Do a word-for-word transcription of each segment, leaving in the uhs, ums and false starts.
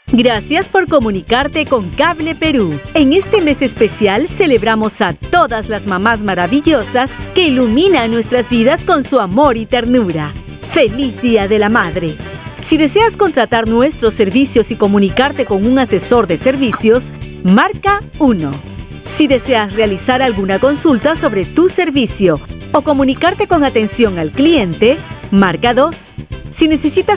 Gracias por comunicarte con Cable Perú. En este mes especial celebramos a todas las mamás maravillosas que iluminan nuestras vidas con su amor y ternura. ¡Feliz Día de la Madre! Si deseas contratar nuestros servicios y comunicarte con un asesor de servicios, marca uno. Si deseas realizar alguna consulta sobre tu servicio o comunicarte con atención al cliente, marca dos. Si necesitas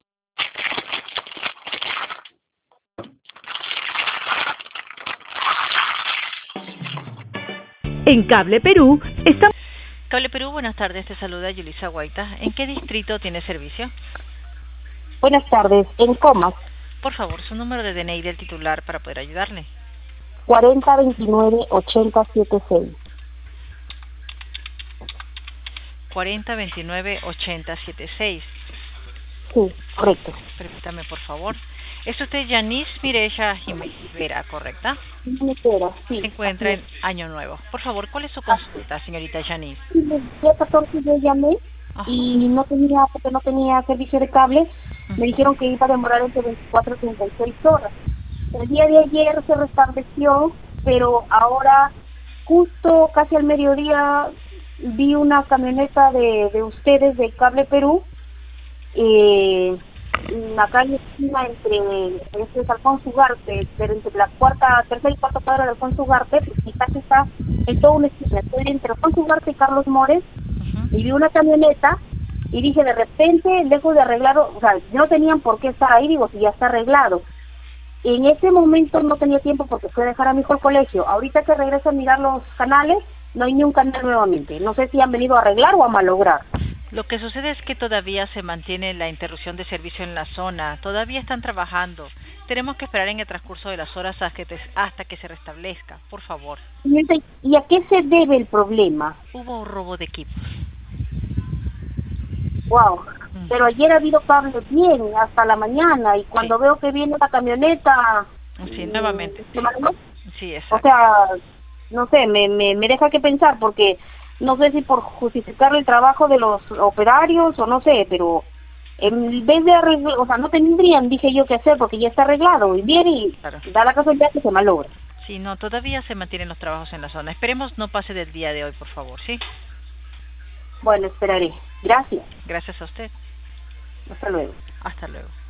En Cable Perú, estamos... Cable Perú, buenas tardes, te saluda Yulisa Guaita. ¿En qué distrito tiene servicio? Buenas tardes, en Comas. Por favor, su número de D N I del titular para poder ayudarle. cuarenta veintinueve ochenta setenta y seis. cuarenta veintinueve ochenta setenta y seis. Sí, correcto. Permítame, por favor. ¿Es usted Yanis Mireya Jiménez Vera, correcta? Espera, sí. Se encuentra en Año Nuevo. Por favor, ¿cuál es su consulta, señorita Yanis? Sí, el día catorce yo llamé Ajá. y no tenía, porque no tenía servicio de cable. Uh-huh. Me dijeron que iba a demorar entre veinticuatro y treinta y seis horas. El día de ayer se restableció, pero ahora, justo casi al mediodía, vi una camioneta de, de ustedes de Cable Perú, eh, en la calle esquina entre, este es Alfonso Ugarte, pero entre la cuarta, tercera y cuarta cuadra de Alfonso Ugarte, pues mi casa está en toda una esquina, estoy entre Alfonso Ugarte y Carlos Mores, uh-huh. Y vi una camioneta y dije, de repente, lejos de arreglarlo, o sea, no tenían por qué estar ahí, digo, si ya está arreglado. En ese momento no tenía tiempo porque fue a dejar a mi hijo al colegio. Ahorita que regreso a mirar los canales, no hay ni un canal nuevamente. No sé si han venido a arreglar o a malograr. Lo que sucede es que todavía se mantiene la interrupción de servicio en la zona. Todavía están trabajando. Tenemos que esperar en el transcurso de las horas hasta que, te, hasta que se restablezca. Por favor. ¿Y a qué se debe el problema? Hubo un robo de equipos. Wow. Mm. Pero ayer ha habido cables bien hasta la mañana y cuando sí. Veo que viene la camioneta... Sí, nuevamente. Sí, sí, exacto. O sea, no sé, me, me, me deja que pensar porque... No sé si por justificar el trabajo de los operarios o no sé, pero en vez de arreglar, o sea, no tendrían, dije yo, que hacer porque ya está arreglado y viene y claro. Da la casualidad que se malogra. Sí, no, todavía se mantienen los trabajos en la zona. Esperemos no pase del día de hoy, por favor, ¿sí? Bueno, esperaré. Gracias. Gracias a usted. Hasta luego. Hasta luego.